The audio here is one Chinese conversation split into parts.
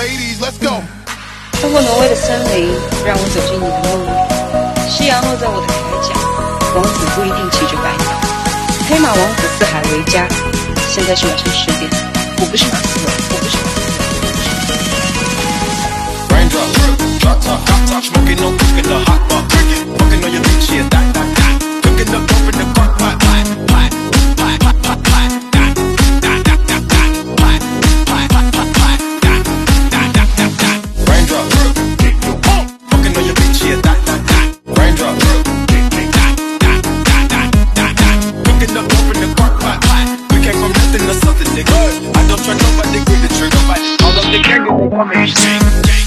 穿过挪威的森林，让我走进你的梦里。夕阳落在我的铠甲，王子不一定骑着白马。黑马王子四海为家。现在是晚上10点，我不是马斯洛，我不是马斯洛。Drop top, hot top, smoking on cooking the hot pot, fucking on your bitch, yeah, that, cooking up over the crock pot, pot, raindrop, fucking on your bitch, yeah, that, raindrop, cooking up over the crock pot, we came from nothing to something, nigga. I don't try nobody, grip the trigger, but all of the gang, they come and sing.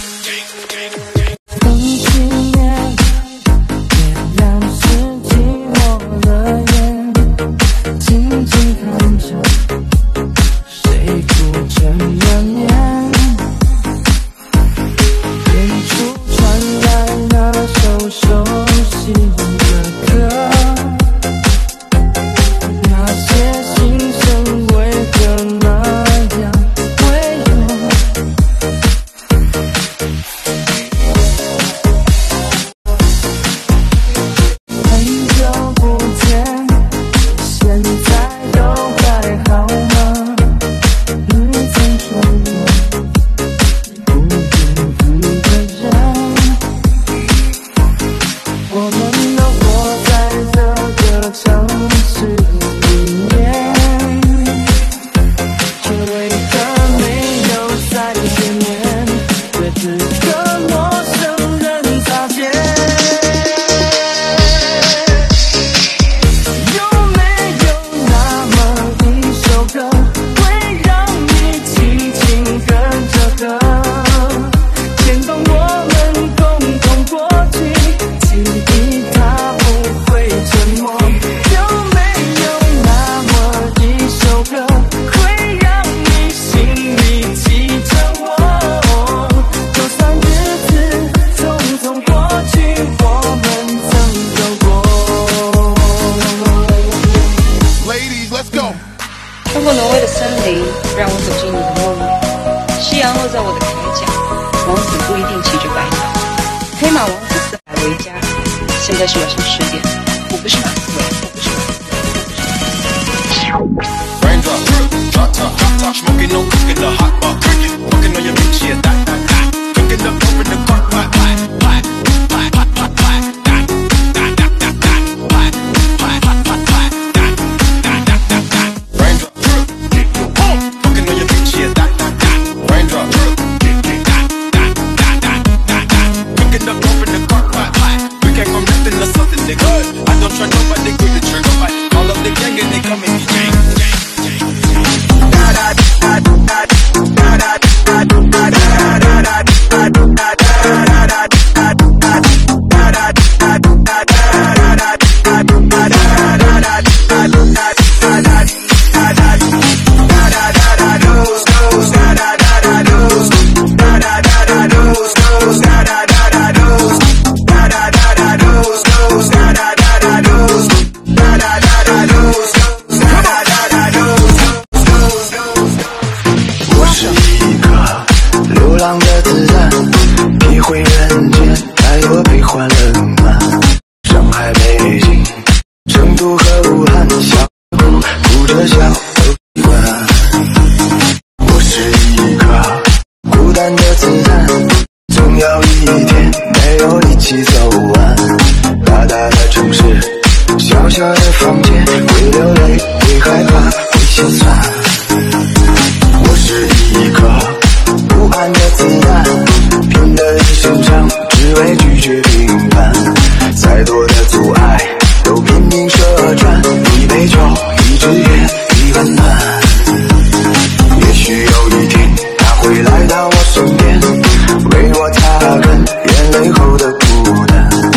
穿过挪威的森林，让我走进你的梦里。夕阳落在我的铠甲，王子不一定骑着白马。黑马王子四海为家。现在是晚上10点，我不是马斯洛，我不是马斯洛。Raindrop, drop top, hot top, smoking on cooking the hot pot, fucking on your bitch, yeah, that, cooking up over the crock pot, I don't try nobody, grip the trigger, but all of the gang and they come and gang. 来到我身边，为我擦干眼泪后的孤单。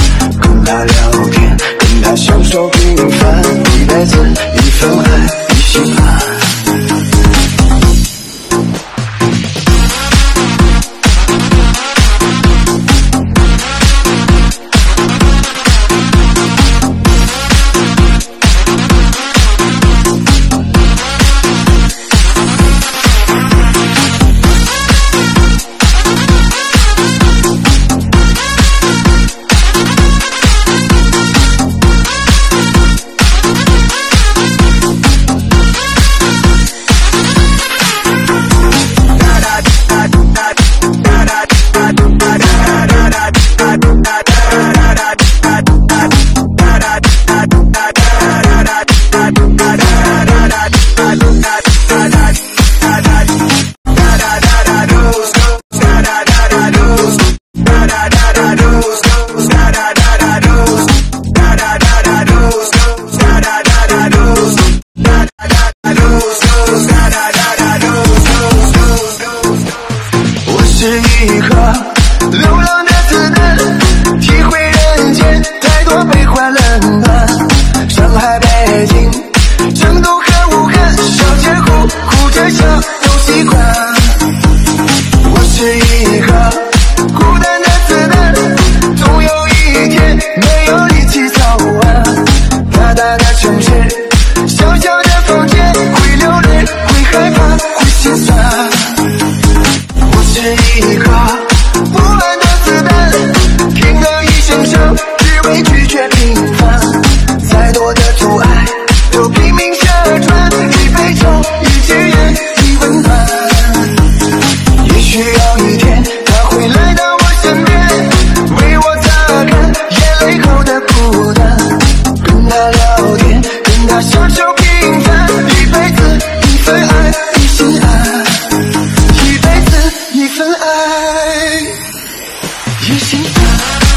是一颗流浪的子弹，体会人间太多悲欢冷暖。上海、北京、成都和武汉，小街哭，哭着笑都习惯。我是一颗孤单的子弹，总有一天没有力气走完。大大的城市，小小的房间，会流泪，会害怕，会心酸。我是一颗不安的子弹，听得一声声，只为拒绝平凡。再多的阻碍，都拼命向穿，一杯酒，一支烟，一温暖。也许有一天，他会来到我身边，为我擦干眼泪后的孤单。跟他聊天，跟他享受平凡，一辈子一份爱，一心爱，一辈子一份爱，一心爱。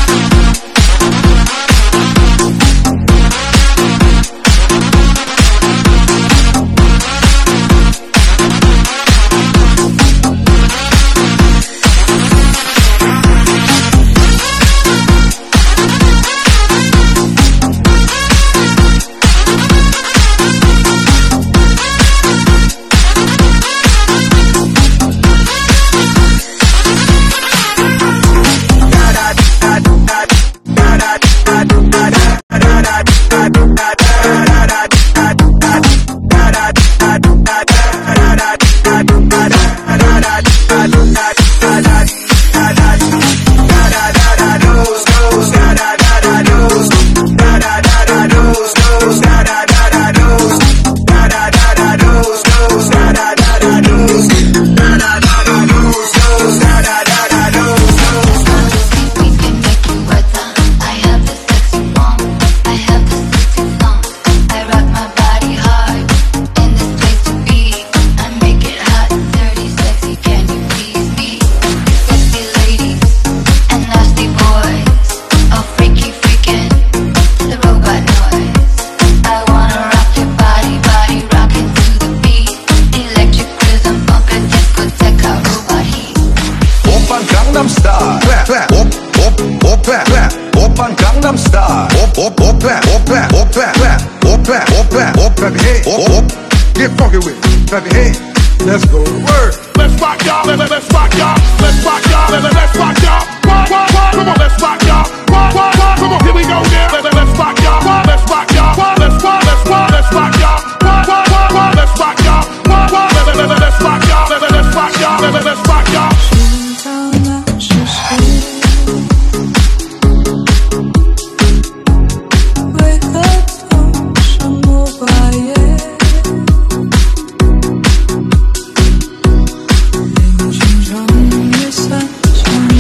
Get funky with it, baby. Hey, let's go to work. Let's rock y'all, let's rock y'all, let's rock y'all, let's rock y'all. Come on, let's rock y'all. Come on, here we go there. Let's rock y'all, let's rock y'all, let's rock y'all. Let's rock y'all, let's rock y'all, let's rock y'all. 想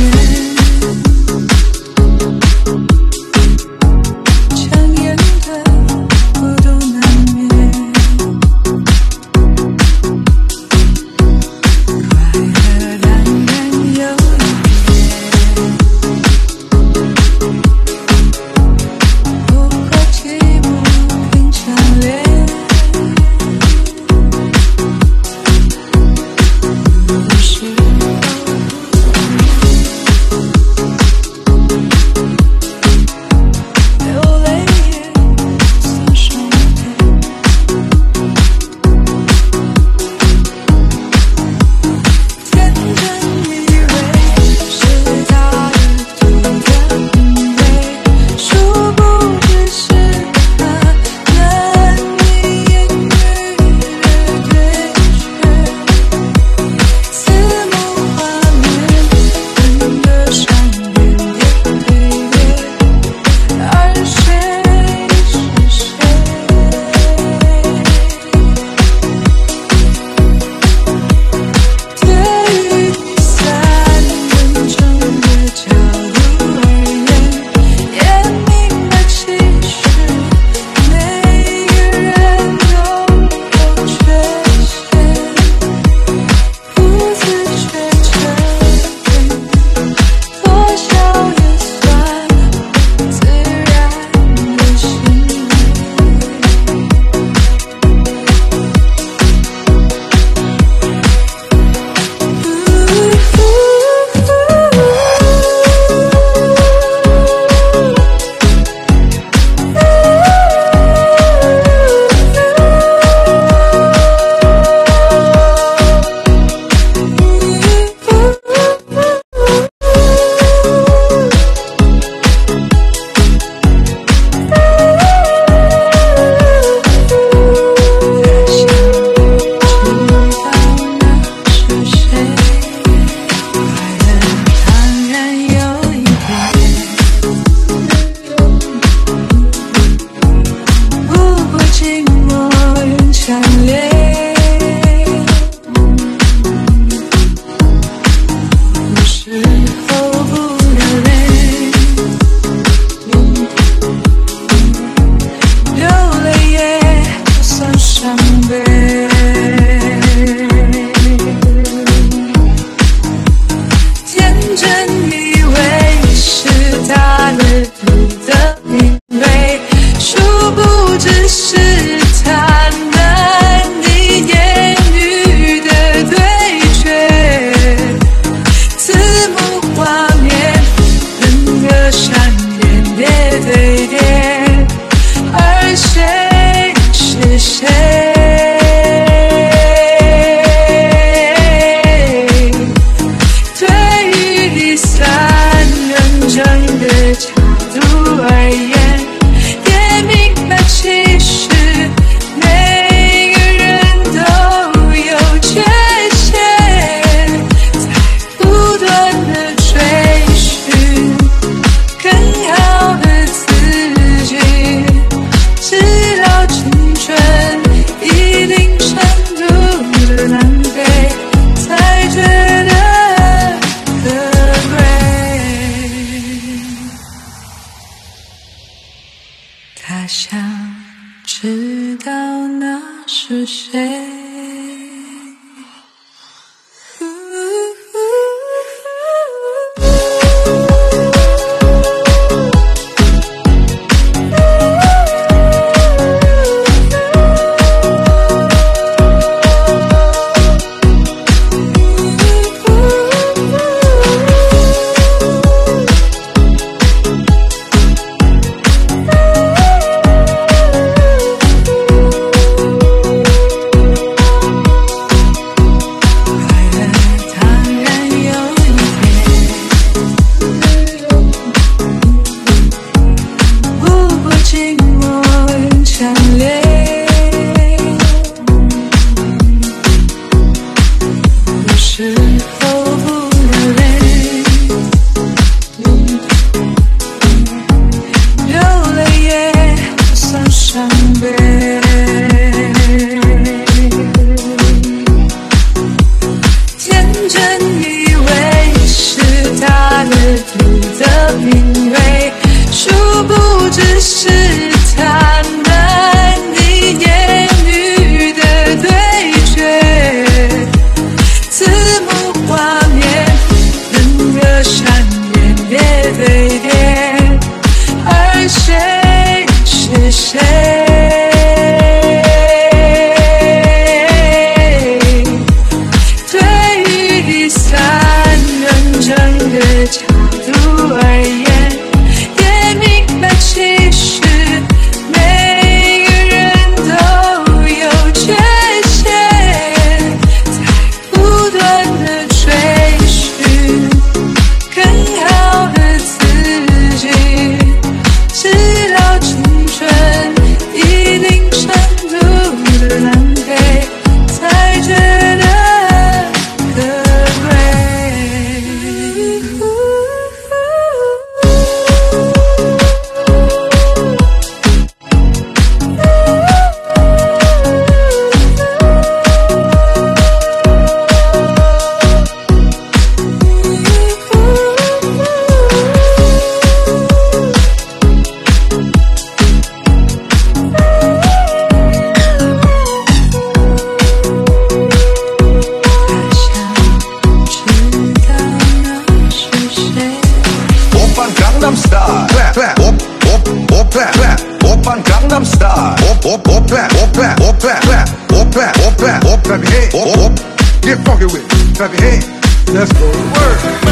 work.